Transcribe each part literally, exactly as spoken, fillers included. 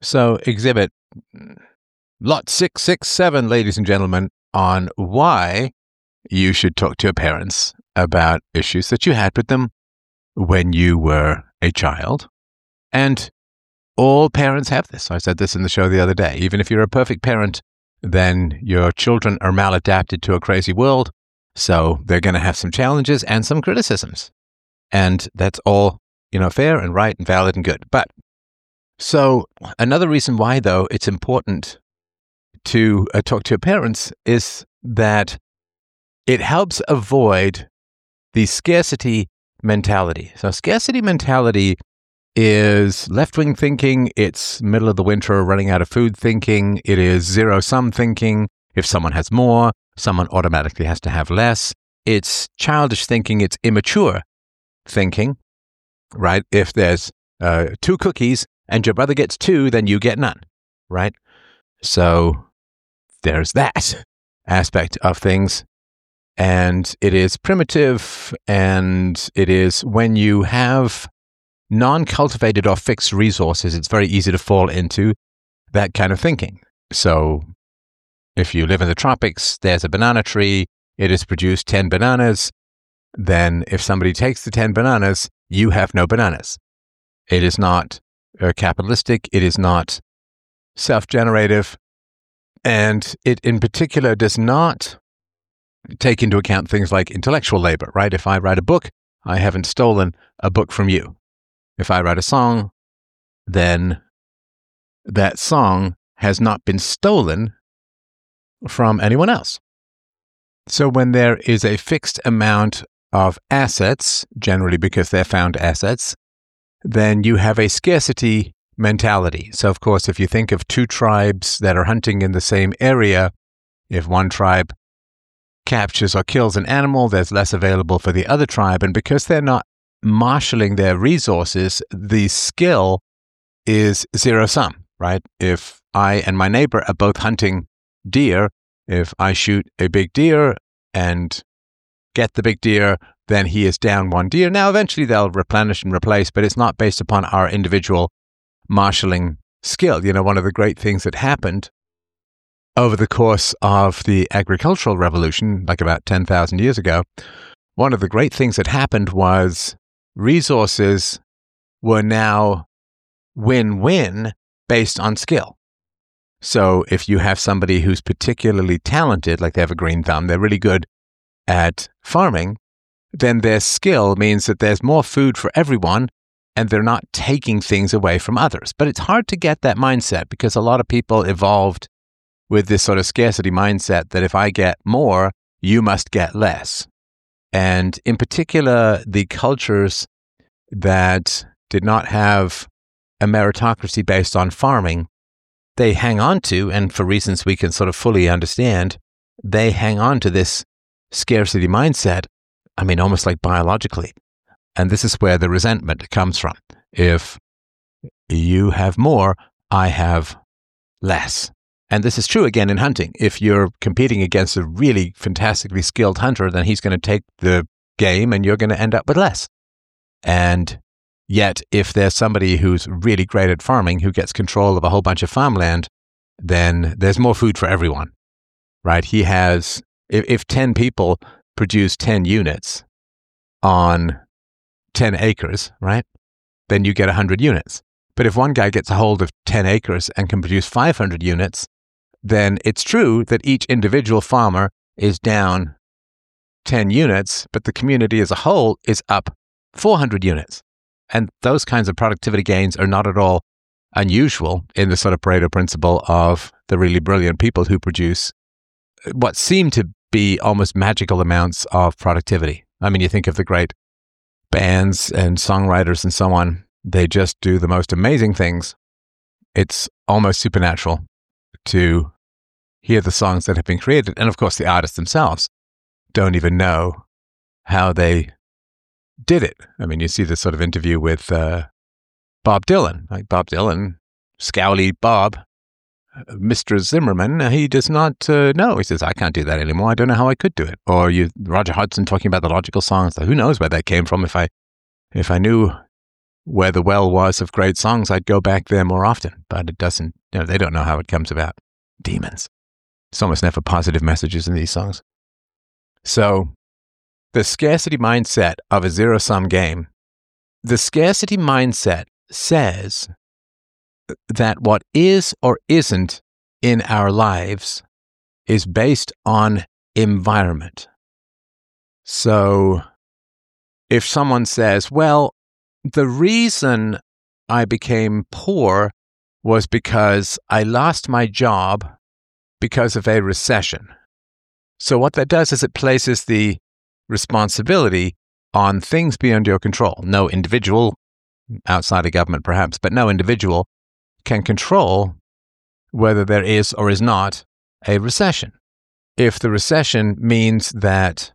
So, exhibit lot six six seven, ladies and gentlemen, on why you should talk to your parents about issues that you had with them when you were a child. And all parents have this. I said this in the show the other day. Even if you're a perfect parent, then your children are maladapted to a crazy world. So they're going to have some challenges and some criticisms. And that's all, you know, fair and right and valid and good. But so another reason why, though, it's important to uh, talk to your parents is that it helps avoid the scarcity mentality. So scarcity mentality is left-wing thinking. It's middle of the winter, running out of food thinking. It is zero-sum thinking. If someone has more, someone automatically has to have less. It's childish thinking. It's immature thinking, right? If there's uh, two cookies and your brother gets two, then you get none, right? So there's that aspect of things. And it is primitive, and it is when you have non-cultivated or fixed resources, it's very easy to fall into that kind of thinking. So if you live in the tropics, there's a banana tree, it has produced ten bananas, then if somebody takes the ten bananas, you have no bananas. It is not uh, capitalistic, it is not self-generative, and it in particular does not take into account things like intellectual labor, right? If I write a book, I haven't stolen a book from you. If I write a song, then that song has not been stolen from anyone else. So when there is a fixed amount of assets, generally because they're found assets, then you have a scarcity mentality. So of course, if you think of two tribes that are hunting in the same area, if one tribe captures or kills an animal, there's less available for the other tribe. And because they're not marshaling their resources, the skill is zero sum, right? If I and my neighbor are both hunting deer, if I shoot a big deer and get the big deer, then he is down one deer. Now, eventually they'll replenish and replace, but it's not based upon our individual marshaling skill. You know, one of the great things that happened over the course of the agricultural revolution, like about ten thousand years ago, one of the great things that happened was resources were now win-win based on skill. So if you have somebody who's particularly talented, like they have a green thumb, they're really good at farming, then their skill means that there's more food for everyone and they're not taking things away from others. But it's hard to get that mindset because a lot of people evolved with this sort of scarcity mindset that if I get more, you must get less. And in particular, the cultures that did not have a meritocracy based on farming, they hang on to, and for reasons we can sort of fully understand, they hang on to this scarcity mindset, I mean, almost like biologically. And this is where the resentment comes from. If you have more, I have less. And this is true again in hunting. If you're competing against a really fantastically skilled hunter, then he's going to take the game and you're going to end up with less. And yet, if there's somebody who's really great at farming who gets control of a whole bunch of farmland, then there's more food for everyone, right? He has, if, if ten people produce ten units on ten acres, right, then you get one hundred units. But if one guy gets a hold of ten acres and can produce five hundred units, then it's true that each individual farmer is down ten units, but the community as a whole is up four hundred units. And those kinds of productivity gains are not at all unusual in the sort of Pareto principle of the really brilliant people who produce what seem to be almost magical amounts of productivity. I mean, you think of the great bands and songwriters and so on, they just do the most amazing things. It's almost supernatural to hear the songs that have been created. And of course, the artists themselves don't even know how they did it. I mean, you see this sort of interview with uh, Bob Dylan. Like Bob Dylan, Scowly Bob, uh, Mister Zimmerman, he does not uh, know. He says, I can't do that anymore. I don't know how I could do it. Or you, Roger Hodgson talking about the logical songs. Who knows where that came from? If I, if I knew where the well was of great songs, I'd go back there more often. But it doesn't, you know, they don't know how it comes about. Demons. It's almost never positive messages in these songs. So the scarcity mindset of a zero-sum game, the scarcity mindset says that what is or isn't in our lives is based on environment. So if someone says, well, the reason I became poor was because I lost my job because of a recession. So what that does is it places the responsibility on things beyond your control. No individual, outside of government perhaps, but no individual can control whether there is or is not a recession. If the recession means that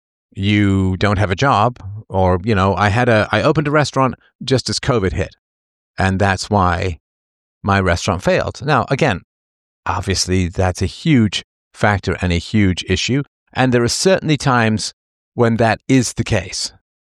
you don't have a job, or, you know, I had a, I opened a restaurant just as COVID hit, and that's why my restaurant failed. Now, again, obviously that's a huge factor and a huge issue. And there are certainly times when that is the case,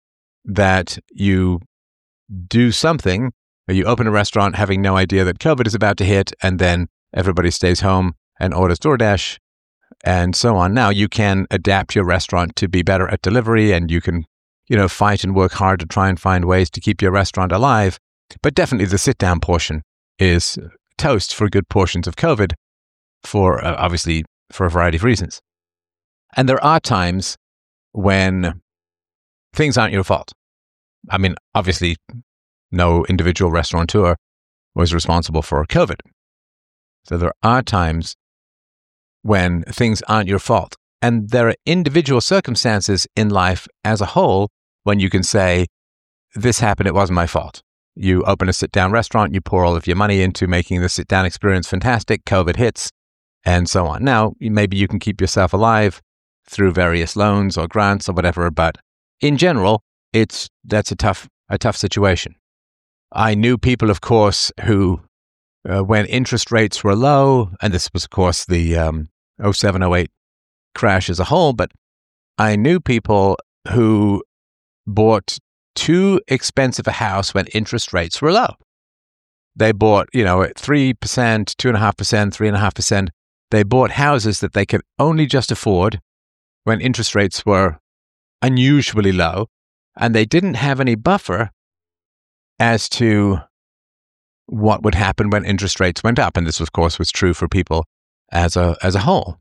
that you do something, or you open a restaurant having no idea that COVID is about to hit, and then everybody stays home and orders DoorDash and so on. Now you can adapt your restaurant to be better at delivery, and you can, you know, fight and work hard to try and find ways to keep your restaurant alive. But definitely the sit-down portion is toast for good portions of COVID, for uh, obviously for a variety of reasons. And there are times when things aren't your fault. I mean, obviously, no individual restaurateur was responsible for COVID. So there are times when things aren't your fault. And there are individual circumstances in life as a whole when you can say, this happened, it wasn't my fault. You open a sit-down restaurant, you pour all of your money into making the sit-down experience fantastic, COVID hits, and so on. Now, maybe you can keep yourself alive through various loans or grants or whatever, but in general, it's that's a tough a tough situation. I knew people, of course, who, uh, when interest rates were low, and this was, of course, the um, oh seven oh eight crash as a whole, but I knew people who bought too expensive a house when interest rates were low. They bought, you know, at three percent, two point five percent, three point five percent. They bought houses that they could only just afford when interest rates were unusually low, and they didn't have any buffer as to what would happen when interest rates went up. And this, of course, was true for people as a as a whole.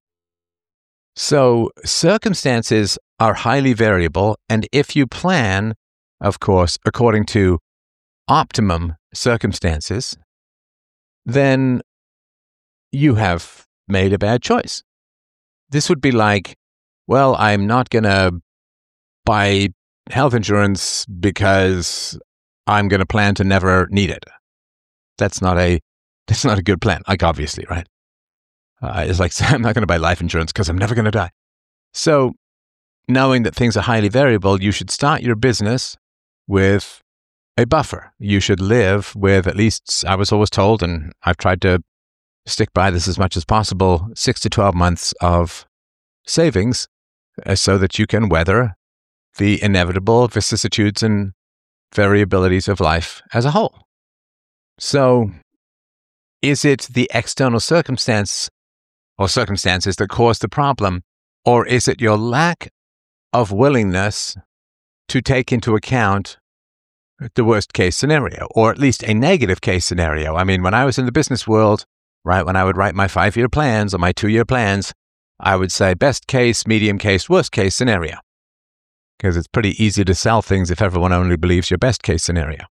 So circumstances are highly variable, and if you plan, of course, according to optimum circumstances, then you have made a bad choice. This would be like, well, I'm not going to buy health insurance because I'm going to plan to never need it. That's not a that's not a good plan. Like, obviously, right? Uh, it's like, I'm not going to buy life insurance because I'm never going to die. So, knowing that things are highly variable, you should start your business with a buffer. You should live with, at least I was always told, and I've tried to stick by this as much as possible, six to twelve months of savings uh, so that you can weather the inevitable vicissitudes and variabilities of life as a whole. So, is it the external circumstance or circumstances that cause the problem, or is it your lack of willingness to take into account the worst case scenario, or at least a negative case scenario? I mean, when I was in the business world, right, when I would write my five-year plans or my two-year plans, I would say best case, medium case, worst case scenario. Because it's pretty easy to sell things if everyone only believes your best case scenario.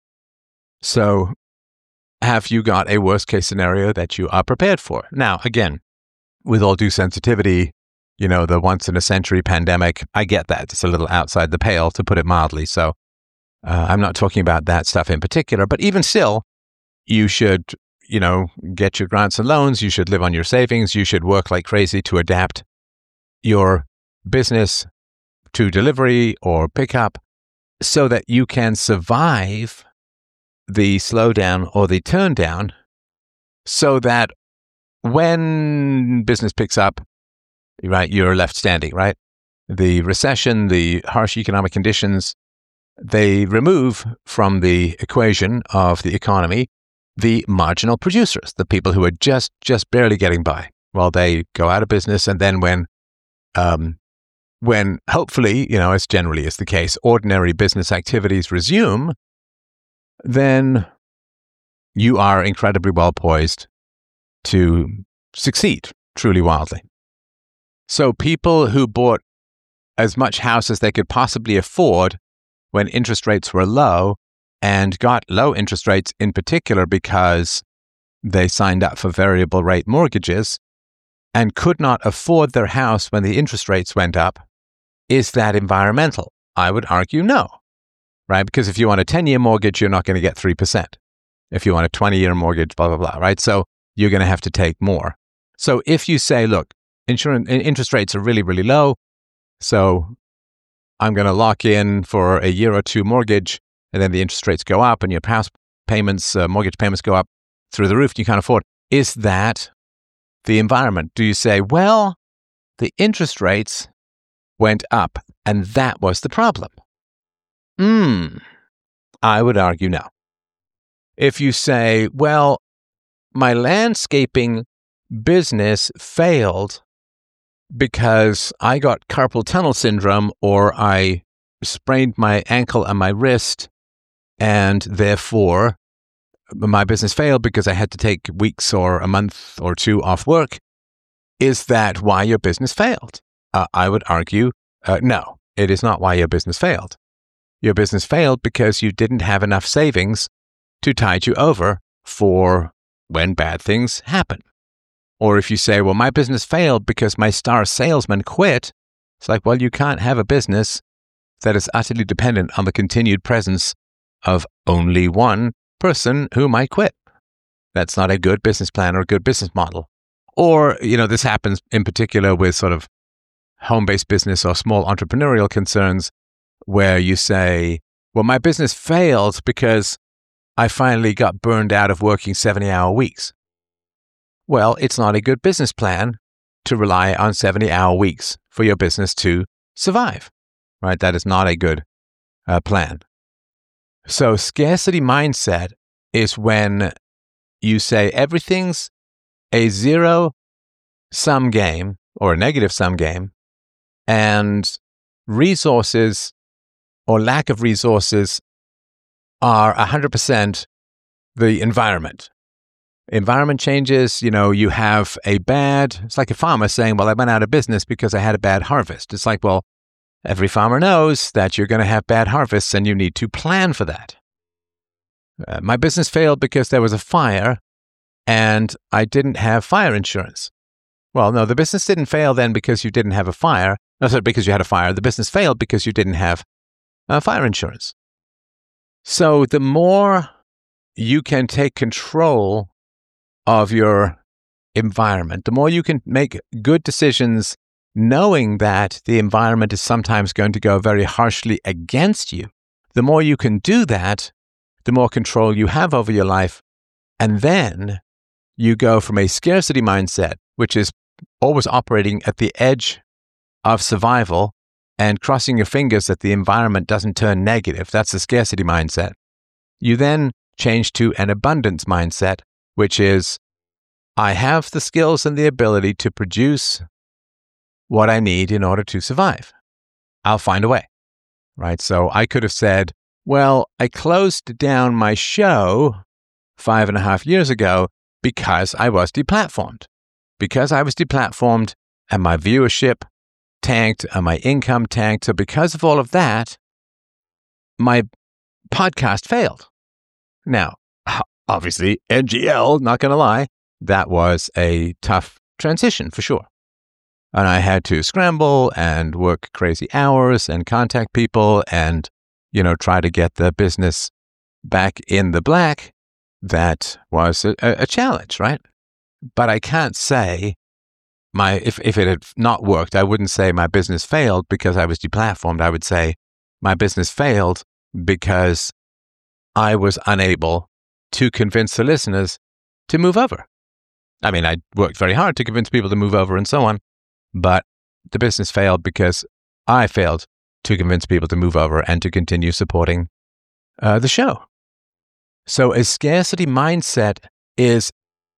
So, have you got a worst case scenario that you are prepared for? Now, again, with all due sensitivity, you know, the once in a century pandemic, I get that. It's a little outside the pale, to put it mildly. So, uh, I'm not talking about that stuff in particular, but even still, you should, you know, get your grants and loans. You should live on your savings. You should work like crazy to adapt your business to delivery or pickup so that you can survive the slowdown or the turn down, so that when business picks up, right, you're left standing, right? The recession, the harsh economic conditions they remove from the equation of the economy the marginal producers, the people who are just, just barely getting by. Well, they go out of business, and then when, um, when hopefully, you know, as generally is the case, ordinary business activities resume, then you are incredibly well poised to succeed truly wildly. So people who bought as much house as they could possibly afford when interest rates were low, and got low interest rates in particular because they signed up for variable rate mortgages and could not afford their house when the interest rates went up, is that environmental? I would argue no, right? Because if you want a ten-year mortgage, you're not going to get three percent. If you want a twenty-year mortgage, blah, blah, blah, right? So you're going to have to take more. So if you say, look, insurance interest rates are really, really low, so I'm going to lock in for a year or two mortgage, and then the interest rates go up and your house payments, uh, mortgage payments go up through the roof, and you can't afford. Is that the environment? Do you say, well, the interest rates went up and that was the problem? Hmm, I would argue no. If you say, well, my landscaping business failed because I got carpal tunnel syndrome, or I sprained my ankle and my wrist, and therefore my business failed because I had to take weeks or a month or two off work, is that why your business failed? Uh, I would argue, uh, no, it is not why your business failed. Your business failed because you didn't have enough savings to tide you over for when bad things happen. Or if you say, well, my business failed because my star salesman quit, it's like, well, you can't have a business that is utterly dependent on the continued presence of only one person who might quit. That's not a good business plan or a good business model. Or, you know, this happens in particular with sort of home-based business or small entrepreneurial concerns where you say, well, my business failed because I finally got burned out of working seventy-hour weeks. Well, it's not a good business plan to rely on seventy-hour weeks for your business to survive, right? That is not a good uh, plan. So scarcity mindset is when you say everything's a zero-sum game or a negative-sum game, and resources or lack of resources are one hundred percent the environment. Environment changes, you know, you have a bad, it's like a farmer saying, well, I went out of business because I had a bad harvest. It's like, well, every farmer knows that you're going to have bad harvests and you need to plan for that. Uh, my business failed because there was a fire and I didn't have fire insurance. Well, no, the business didn't fail then because you didn't have a fire. No, sorry, because you had a fire. The business failed because you didn't have uh, fire insurance. So the more you can take control of your environment, the more you can make good decisions knowing that the environment is sometimes going to go very harshly against you, the more you can do that, the more control you have over your life. And then you go from a scarcity mindset, which is always operating at the edge of survival and crossing your fingers that the environment doesn't turn negative. That's the scarcity mindset. You then change to an abundance mindset, which is, I have the skills and the ability to produce what I need in order to survive. I'll find a way, right? So I could have said, well, I closed down my show five and a half years ago because I was deplatformed. Because I was deplatformed and my viewership tanked and my income tanked. So because of all of that, my podcast failed. Now, obviously, N G L, not going to lie, that was a tough transition for sure. And I had to scramble and work crazy hours and contact people and, you know, try to get the business back in the black. That was a, a challenge, right? But I can't say my, if, if it had not worked, I wouldn't say my business failed because I was deplatformed. I would say my business failed because I was unable to convince the listeners to move over. I mean, I worked very hard to convince people to move over and so on, but the business failed because I failed to convince people to move over and to continue supporting uh, the show. So a scarcity mindset is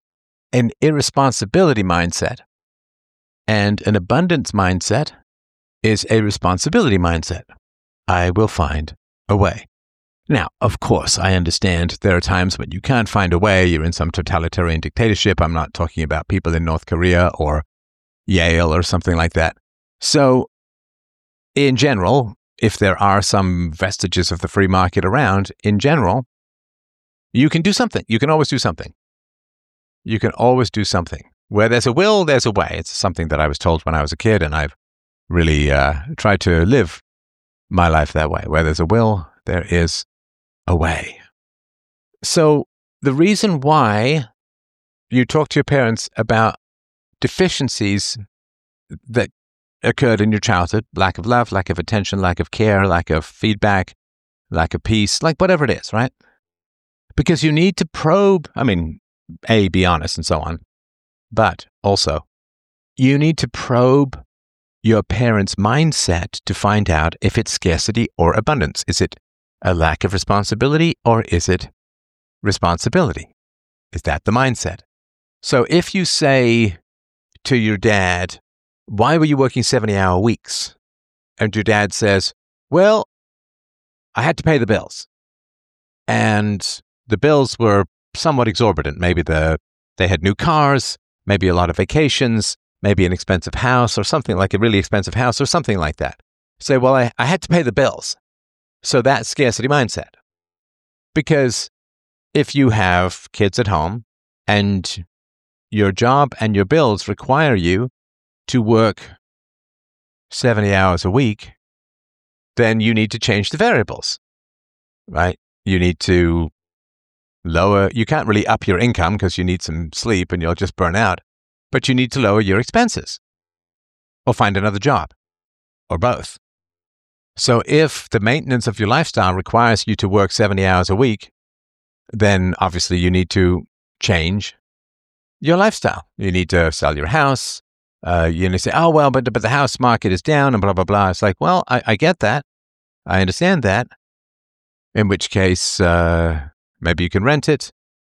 an irresponsibility mindset, and an abundance mindset is a responsibility mindset. I will find a way. Now, of course, I understand there are times when you can't find a way. You're in some totalitarian dictatorship. I'm not talking about people in North Korea or Yale or something like that. So, in general, if there are some vestiges of the free market around, in general, you can do something. You can always do something. You can always do something. Where there's a will, there's a way. It's something that I was told when I was a kid, and I've really uh, tried to live my life that way. Where there's a will, there is a way. So the reason why you talk to your parents about deficiencies that occurred in your childhood, lack of love, lack of attention, lack of care, lack of feedback, lack of peace, like whatever it is, right? Because you need to probe, I mean, A, be honest and so on, but also you need to probe your parents' mindset to find out if it's scarcity or abundance. Is it a lack of responsibility or is it responsibility? Is that the mindset? So if you say to your dad, why were you working seventy-hour weeks? And your dad says, well, I had to pay the bills. And the bills were somewhat exorbitant. Maybe the they had new cars, maybe a lot of vacations, maybe an expensive house or something like a really expensive house or something like that. Say, well, I, I had to pay the bills. So that's scarcity mindset. Because if you have kids at home and your job and your bills require you to work seventy hours a week, then you need to change the variables, right? You need to lower, you can't really up your income because you need some sleep and you'll just burn out, but you need to lower your expenses or find another job or both. So if the maintenance of your lifestyle requires you to work seventy hours a week, then obviously you need to change your lifestyle. You need to sell your house. Uh, you need to say, oh, well, but, but the house market is down and blah, blah, blah. It's like, well, I, I get that. I understand that. In which case, uh, maybe you can rent it,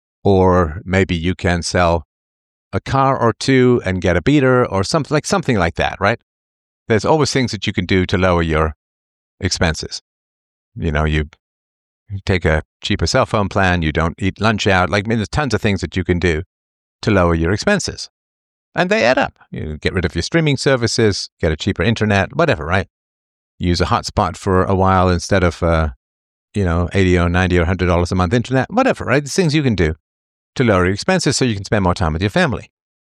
or maybe you can sell a car or two and get a beater or something like something like that, right? There's always things that you can do to lower your expenses. You know, you take a cheaper cell phone plan, you don't eat lunch out. Like, I mean, there's tons of things that you can do to lower your expenses. And they add up. You get rid of your streaming services, get a cheaper internet, whatever, right? Use a hotspot for a while instead of, uh, you know, eighty or ninety or one hundred dollars a month internet, whatever, right? There's things you can do to lower your expenses so you can spend more time with your family.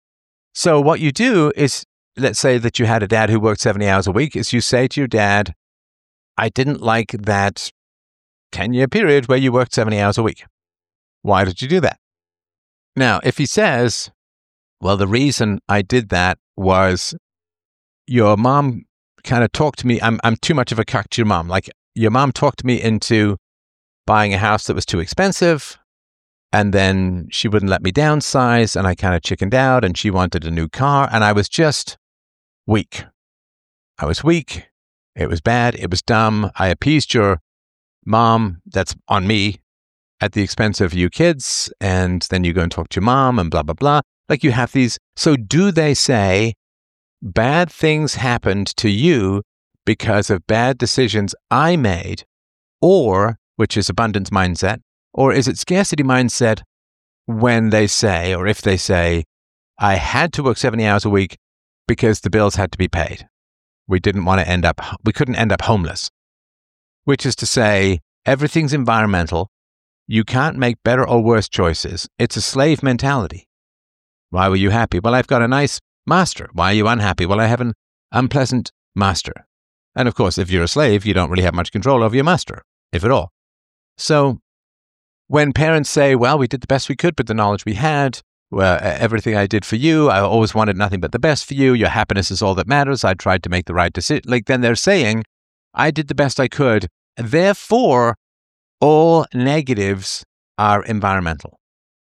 So what you do is, let's say that you had a dad who worked seventy hours a week, is you say to your dad, I didn't like that ten-year period where you worked seventy hours a week. Why did you do that? Now, if he says, well, the reason I did that was your mom kind of talked to me. I'm I'm too much of a cuck to your mom. Like, your mom talked me into buying a house that was too expensive, and then she wouldn't let me downsize, and I kind of chickened out, and she wanted a new car, and I was just weak. I was weak. It was bad. It was dumb. I appeased your mom. That's on me at the expense of you kids, and then you go and talk to your mom and blah, blah, blah. Like, you have these. So do they say bad things happened to you because of bad decisions I made, or, which is abundance mindset, or is it scarcity mindset when they say, or if they say, I had to work seventy hours a week because the bills had to be paid. We didn't want to end up, we couldn't end up homeless, which is to say everything's environmental. You can't make better or worse choices. It's a slave mentality. Why were you happy? Well, I've got a nice master. Why are you unhappy? Well, I have an unpleasant master. And of course, if you're a slave, you don't really have much control over your master, if at all. So when parents say, well, we did the best we could with the knowledge we had, well, everything I did for you, I always wanted nothing but the best for you, your happiness is all that matters, I tried to make the right decision. Like, then they're saying, I did the best I could, therefore, all negatives are environmental.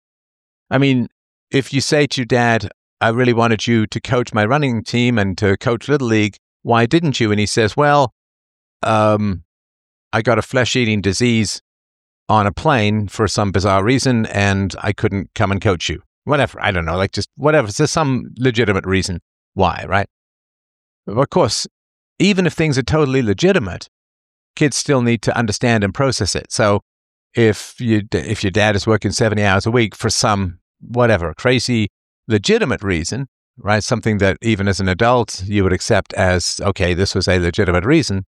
I mean, if you say to your dad, I really wanted you to coach my running team and to coach Little League, why didn't you? And he says, well, um, I got a flesh-eating disease on a plane for some bizarre reason, and I couldn't come and coach you. Whatever, I don't know, like just whatever. There's some legitimate reason why, right? Of course, even if things are totally legitimate, kids still need to understand and process it. So if you if your dad is working seventy hours a week for some whatever crazy legitimate reason, right? Something that even as an adult you would accept as, okay, this was a legitimate reason,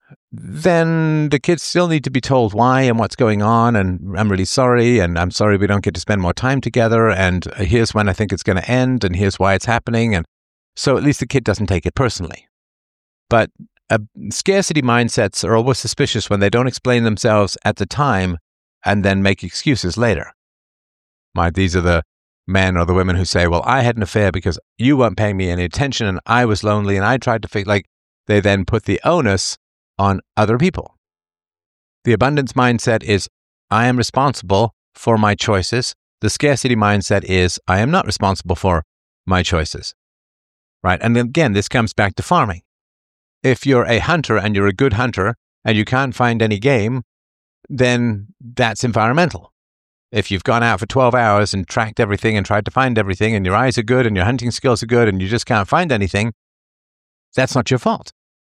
then the kids still need to be told why and what's going on, and I'm really sorry, and I'm sorry we don't get to spend more time together, and here's when I think it's going to end, and here's why it's happening, and so at least the kid doesn't take it personally. But uh, scarcity mindsets are always suspicious when they don't explain themselves at the time and then make excuses later. Right? These are the men or the women who say, well, I had an affair because you weren't paying me any attention, and I was lonely, and I tried to fix, like, they then put the onus on other people. The abundance mindset is, I am responsible for my choices. The scarcity mindset is, I am not responsible for my choices. Right? And then again, this comes back to farming. If you're a hunter and you're a good hunter and you can't find any game, then that's environmental. If you've gone out for twelve hours and tracked everything and tried to find everything, and your eyes are good and your hunting skills are good and you just can't find anything, that's not your fault.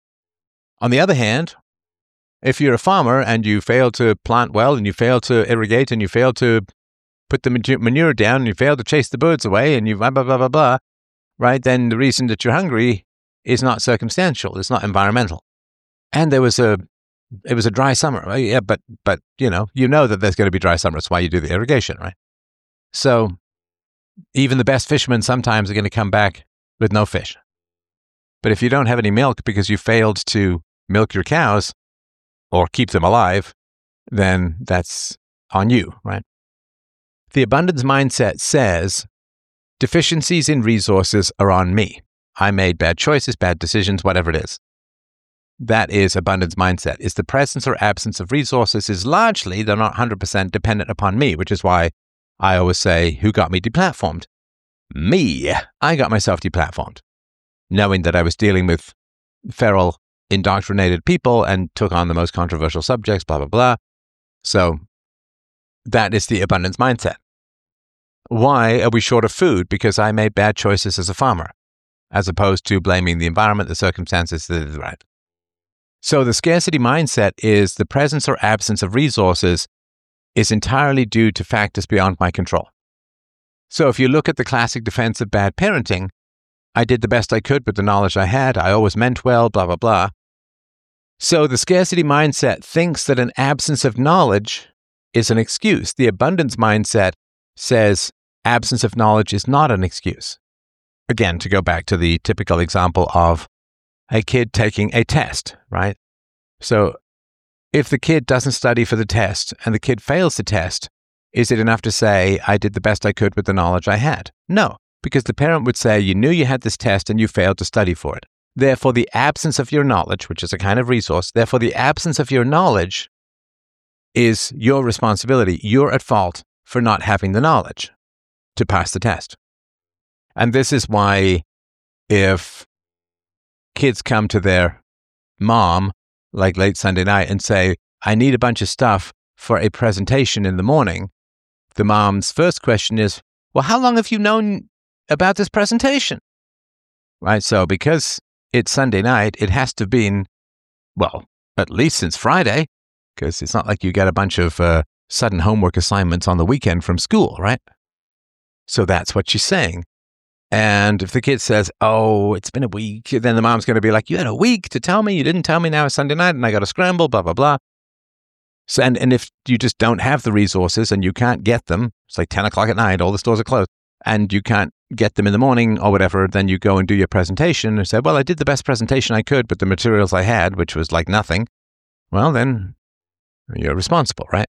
On the other hand, if you're a farmer and you fail to plant well and you fail to irrigate and you fail to put the manure down and you fail to chase the birds away and you blah, blah, blah, blah, blah, right, then the reason that you're hungry is not circumstantial. It's not environmental. And there was a, it was a dry summer. Right? Yeah, but, but, you know, you know that there's going to be dry summer. That's why you do the irrigation, right? So even the best fishermen sometimes are going to come back with no fish. But if you don't have any milk because you failed to milk your cows or keep them alive, then that's on you, right? The abundance mindset says, deficiencies in resources are on me. I made bad choices, bad decisions, whatever it is. That is abundance mindset. Is the presence or absence of resources is largely, they're not one hundred percent dependent upon me, which is why I always say, who got me deplatformed? Me. I got myself deplatformed, knowing that I was dealing with feral, indoctrinated people and took on the most controversial subjects, blah, blah, blah. So that is the abundance mindset. Why are we short of food? Because I made bad choices as a farmer, as opposed to blaming the environment, the circumstances, the right. So the scarcity mindset is the presence or absence of resources is entirely due to factors beyond my control. So if you look at the classic defense of bad parenting, I did the best I could with the knowledge I had. I always meant well, blah, blah, blah. So the scarcity mindset thinks that an absence of knowledge is an excuse. The abundance mindset says absence of knowledge is not an excuse. Again, to go back to the typical example of a kid taking a test, right? So if the kid doesn't study for the test and the kid fails the test, is it enough to say, I did the best I could with the knowledge I had? No, because the parent would say, you knew you had this test and you failed to study for it. Therefore, the absence of your knowledge, which is a kind of resource, therefore the absence of your knowledge is your responsibility. You're at fault for not having the knowledge to pass the test. And this is why if kids come to their mom, like late Sunday night, and say, I need a bunch of stuff for a presentation in the morning, the mom's first question is, well, how long have you known about this presentation? Right? So because it's Sunday night, it has to have been, well, at least since Friday, because it's not like you get a bunch of uh, sudden homework assignments on the weekend from school, right? So that's what she's saying. And if the kid says, oh, it's been a week, then the mom's going to be like, you had a week to tell me, you didn't tell me, now it's Sunday night and I got to scramble, blah, blah, blah. So, and, and if you just don't have the resources and you can't get them, it's like ten o'clock at night, all the stores are closed, and you can't get them in the morning or whatever, then you go and do your presentation and say, well, I did the best presentation I could with the materials I had, which was like nothing. Well, then you're responsible, right?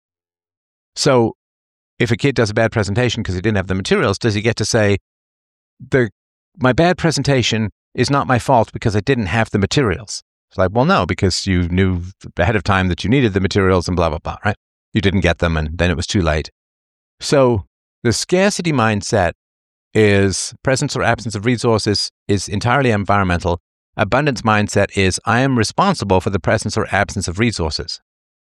So if a kid does a bad presentation because he didn't have the materials, does he get to say, the my bad presentation is not my fault because I didn't have the materials? It's like, well, no, because you knew ahead of time that you needed the materials and blah, blah, blah, right? You didn't get them and then it was too late. So the scarcity mindset is presence or absence of resources is entirely environmental. Abundance mindset is I am responsible for the presence or absence of resources.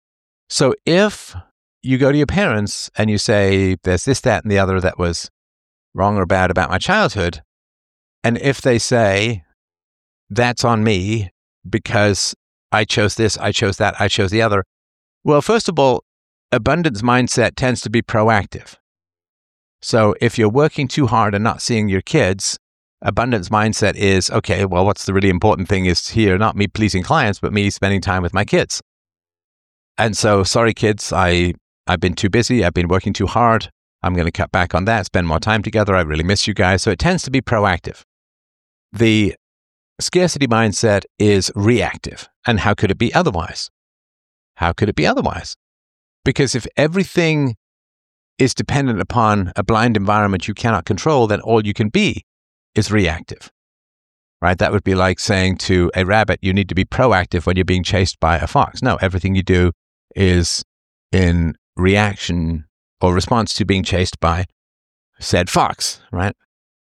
So if you go to your parents and you say, there's this, that, and the other that was wrong or bad about my childhood, and if they say, that's on me because I chose this, I chose that, I chose the other, well, first of all, abundance mindset tends to be proactive. So if you're working too hard and not seeing your kids, abundance mindset is, okay, well, what's the really important thing is here, not me pleasing clients, but me spending time with my kids. And so, sorry, kids, I, I've been too busy. I've been working too hard. I'm going to cut back on that, spend more time together. I really miss you guys. So it tends to be proactive. The scarcity mindset is reactive. And how could it be otherwise? How could it be otherwise? Because if everything is dependent upon a blind environment you cannot control, then all you can be is reactive, right? That would be like saying to a rabbit, you need to be proactive when you're being chased by a fox. No, everything you do is in reaction or response to being chased by said fox, right?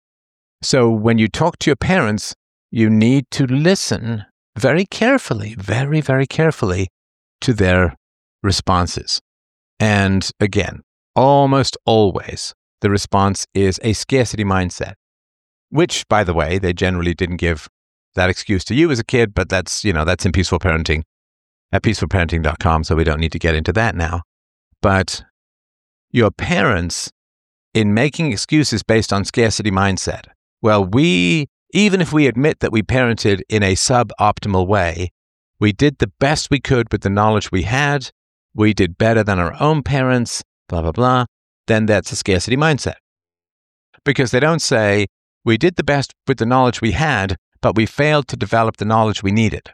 So when you talk to your parents, you need to listen very carefully, very, very carefully to their responses. And again, almost always the response is a scarcity mindset. Which, by the way, they generally didn't give that excuse to you as a kid, but that's, you know, that's in Peaceful Parenting at peaceful parenting dot com, so we don't need to get into that now. But your parents, in making excuses based on scarcity mindset, well, we, even if we admit that we parented in a suboptimal way, we did the best we could with the knowledge we had, we did better than our own parents, blah, blah, blah, then that's a scarcity mindset. Because they don't say, we did the best with the knowledge we had, but we failed to develop the knowledge we needed.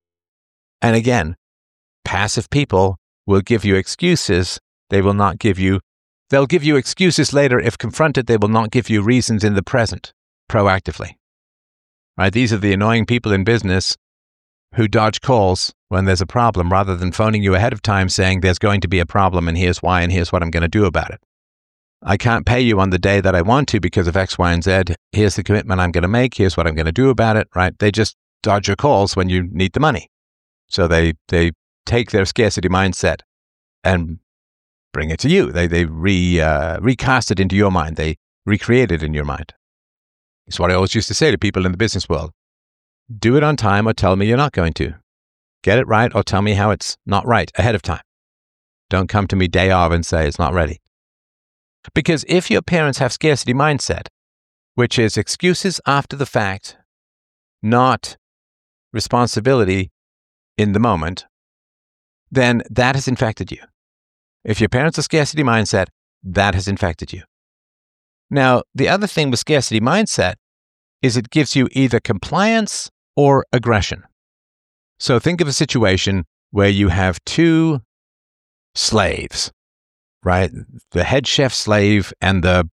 And again, passive people will give you excuses. They will not give you, they'll give you excuses later. If confronted, they will not give you reasons in the present proactively. Right? These are the annoying people in business who dodge calls when there's a problem rather than phoning you ahead of time saying there's going to be a problem and here's why and here's what I'm going to do about it. I can't pay you on the day that I want to because of X, Y, and Z. Here's the commitment I'm going to make. Here's what I'm going to do about it, right? They just dodge your calls when you need the money. So they they take their scarcity mindset and bring it to you. They they re uh, recast it into your mind. They recreate it in your mind. It's what I always used to say to people in the business world. Do it on time or tell me you're not going to. Get it right or tell me how it's not right ahead of time. Don't come to me day of and say it's not ready. Because if your parents have scarcity mindset, which is excuses after the fact, not responsibility in the moment, then that has infected you. If your parents have scarcity mindset, that has infected you. Now, the other thing with scarcity mindset is it gives you either compliance or aggression. So think of a situation where you have two slaves, right? The head chef slave and the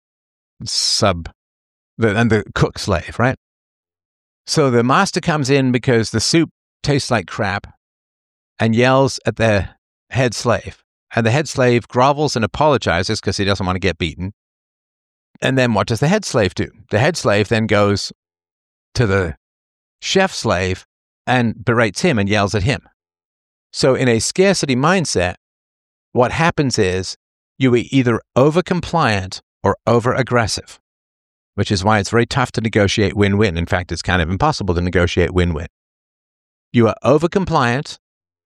sub, the, and the cook slave, right? So the master comes in because the soup tastes like crap and yells at the head slave. And the head slave grovels and apologizes because he doesn't want to get beaten. And then what does the head slave do? The head slave then goes to the chef slave and berates him and yells at him. So in a scarcity mindset, what happens is you are either over-compliant or over-aggressive, which is why it's very tough to negotiate win-win. In fact, it's kind of impossible to negotiate win-win. You are over-compliant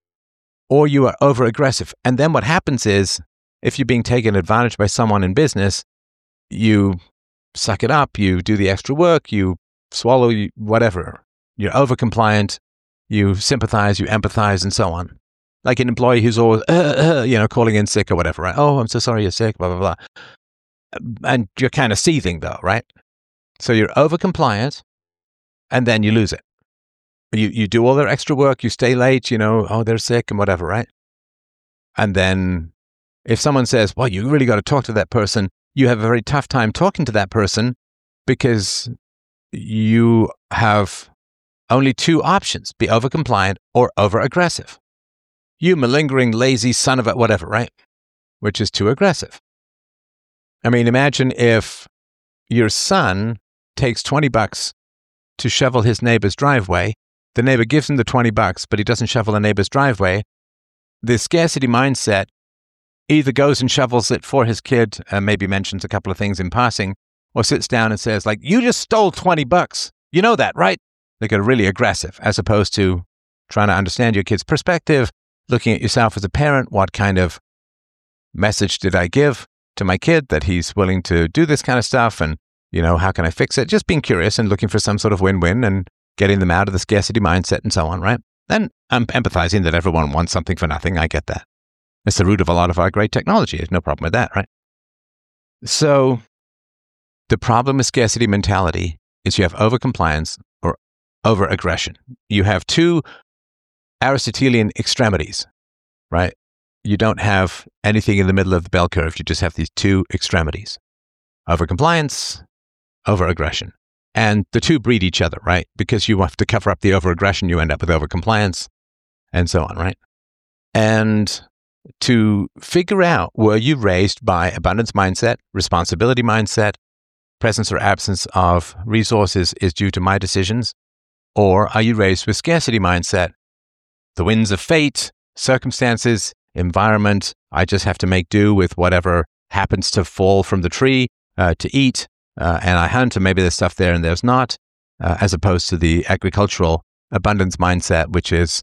or you are over-aggressive. And then what happens is, if you're being taken advantage by someone in business, you suck it up, you do the extra work, you swallow you, whatever. You're over-compliant, you sympathize, you empathize, and so on. Like an employee who's always, uh, uh, you know, calling in sick or whatever, right? Oh, I'm so sorry you're sick, blah, blah, blah. And you're kind of seething though, right? So you're over-compliant, and then you lose it. You you do all their extra work, you stay late, you know, oh, they're sick and whatever, right? And then if someone says, well, you really got to talk to that person, you have a very tough time talking to that person because you have only two options, be over-compliant or over-aggressive. You malingering, lazy son of a whatever, right? Which is too aggressive. I mean, imagine if your son takes twenty bucks to shovel his neighbor's driveway the neighbor gives him the twenty bucks, but he doesn't shovel the neighbor's driveway, the scarcity mindset either goes and shovels it for his kid and maybe mentions a couple of things in passing, or sits down and says, like, you just stole twenty bucks. You know that, right? They get really aggressive, as opposed to trying to understand your kid's perspective, looking at yourself as a parent. What kind of message did I give to my kid that he's willing to do this kind of stuff? And, you know, how can I fix it? Just being curious and looking for some sort of win-win and getting them out of the scarcity mindset and so on, right? And I'm empathizing that everyone wants something for nothing. I get that. It's the root of a lot of our great technology. There's no problem with that, right? So the problem with scarcity mentality is you have overcompliance or over-aggression. You have two Aristotelian extremities, right? You don't have anything in the middle of the bell curve. You just have these two extremities: overcompliance, over-aggression. And the two breed each other, right? Because you have to cover up the over-aggression, you end up with over-compliance, and so on, right? And to figure out, were you raised by abundance mindset, responsibility mindset, presence or absence of resources is due to my decisions, or are you raised with scarcity mindset? The winds of fate, circumstances, environment, I just have to make do with whatever happens to fall from the tree uh, to eat, uh, and I hunt, and maybe there's stuff there and there's not, uh, as opposed to the agricultural abundance mindset, which is,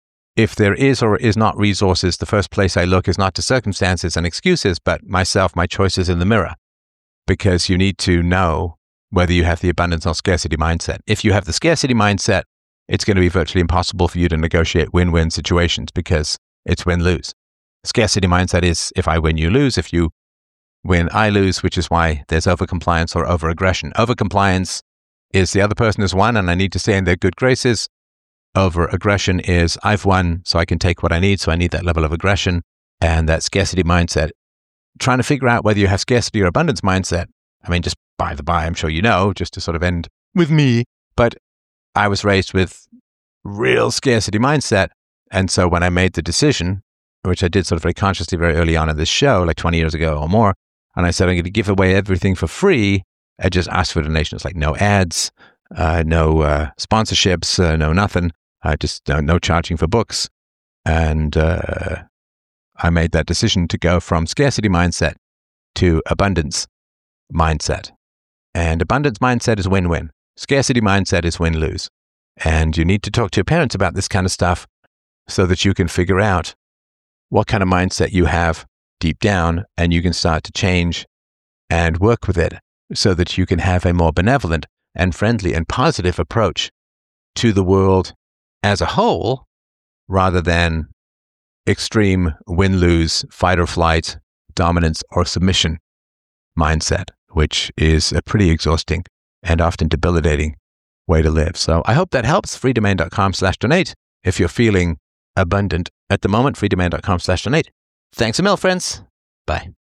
if there is or is not resources, the first place I look is not to circumstances and excuses, but myself, my choices in the mirror, because you need to know whether you have the abundance or scarcity mindset. If you have the scarcity mindset, it's going to be virtually impossible for you to negotiate win-win situations because it's win-lose. Scarcity mindset is, if I win, you lose. If you win, I lose, which is why there's overcompliance or over-aggression. Overcompliance is the other person has won and I need to stay in their good graces. Over-aggression is, I've won, so I can take what I need, so I need that level of aggression. And that scarcity mindset, trying to figure out whether you have scarcity or abundance mindset. I mean, just by the by, I'm sure you know, just to sort of end with me, but I was raised with real scarcity mindset. And so when I made the decision, which I did sort of very consciously very early on in this show, like twenty years ago or more, and I said, I'm going to give away everything for free, I just asked for donations, like no ads, uh, no uh, sponsorships, uh, no nothing, uh, just uh, no charging for books. And uh, I made that decision to go from scarcity mindset to abundance mindset. And abundance mindset is win-win. Scarcity mindset is win-lose. And you need to talk to your parents about this kind of stuff so that you can figure out what kind of mindset you have deep down, and you can start to change and work with it so that you can have a more benevolent and friendly and positive approach to the world as a whole, rather than extreme win-lose, fight or flight, dominance or submission mindset, which is a pretty exhausting and often debilitating way to live. So I hope that helps. freedomain.com slash donate. If you're feeling abundant at the moment, freedomain.com slash donate. Thanks a mil, friends. Bye.